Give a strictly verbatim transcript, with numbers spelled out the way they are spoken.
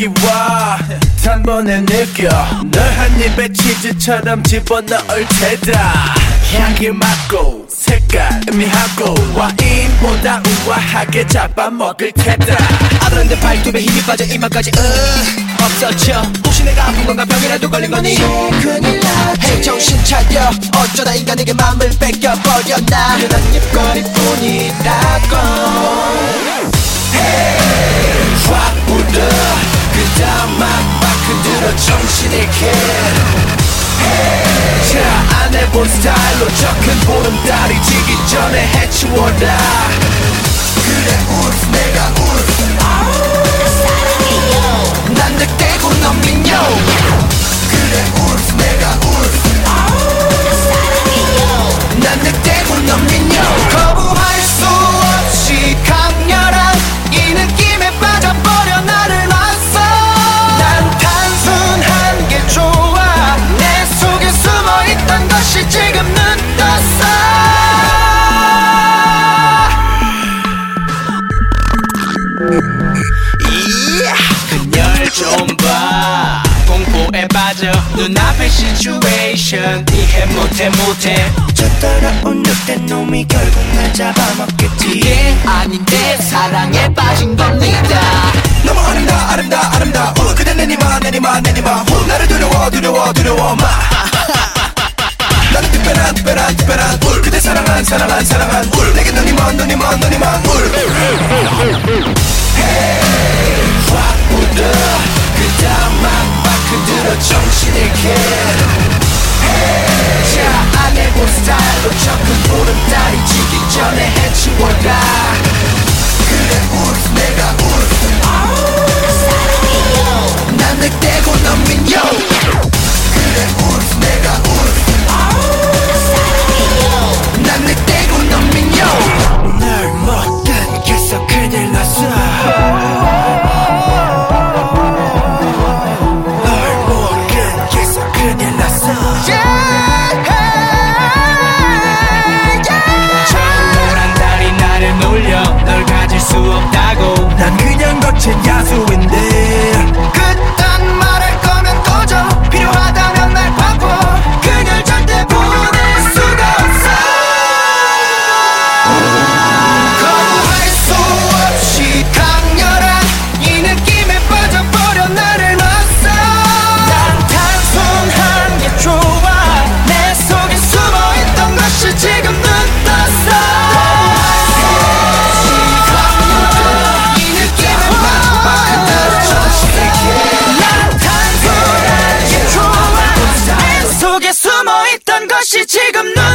여기 와 단번에 느껴 널 한 입에 치즈처럼 집어넣을 테다. 향기 맡고 색깔 의미하고 와인보다 우아하게 잡아먹을 테다. 아브란데 발톱에 힘이 빠져 이마까지 으 없어져. 혹시 내가 아픈 건가 병이라도 걸린 거니? 큰일 나지. 헤이 정신 차려. 어쩌다 인간에게 마음을 뺏겨버렸나. 그냥 한 입거리뿐이라고. Hey 확 불어 그 다음 막막 흔들어 정신을 게 Hey 자 안 해본 스타일로 저 큰 보름달이 지기 전에 해치워라. 그래 울프 내가 울프 사랑해요. 난 늑대고 넌 민요. 그래 울프 내가 울프 사랑해요. 난 늑대고 넌 민요. 거부할 수 없이 강렬한 이 느낌에 빠져버려 나를 놨어. 난 단순한 게 좋아. 내 속에 숨어있던 것이 지금 눈 떴어. 그녀를 좀 봐. 공포에 빠져 눈앞의 시츄에이션 이해 못해 못해. 저 따라온 늑대 놈이 결국 날 잡아먹겠지. 그게 아닌데 사랑에 빠진 겁니다. 너무 아름다 아름다 아름다워. 그대 내니마 내니마 내니마 후. 나를 두려워 두려워 두려워 마. 나는 특별한 특별한 특별한 울. 그대 사랑한 사랑한 사랑한 울. 내게 눈이 먼 눈이 먼 눈이 먼 울. Hey 확 불어 그 다음 막막 흔들어 정신을 게 Hey 자 안 해본 스타일로 저 큰 보름달이 지기 전에 해치워라. 그래 울프 내가 울프 사랑해요. 난 늑대고 넌 민요. 그래 울프 내가 울프 사랑해요. 난 늑대고 넌 민요. 널 못 끊겠어 큰일 났어. 널 못 끊겠어 큰일 났어. 저 노란 달이 나를 놀려 널 가질 수 없다고. 난 그냥 거친 야수인데 그딴 말할 거면 꺼져. 필요하다면 날 바꿔. 그녀를 절대 보낼 수가 없어. 거부할 수 없이 강렬한 이 느낌에 빠져버려 나를 놨어. 난 단순한 게 좋아. 내 속에 숨어있던 것이 지금 눈 떴어. 숨어있던 것이 지금 눈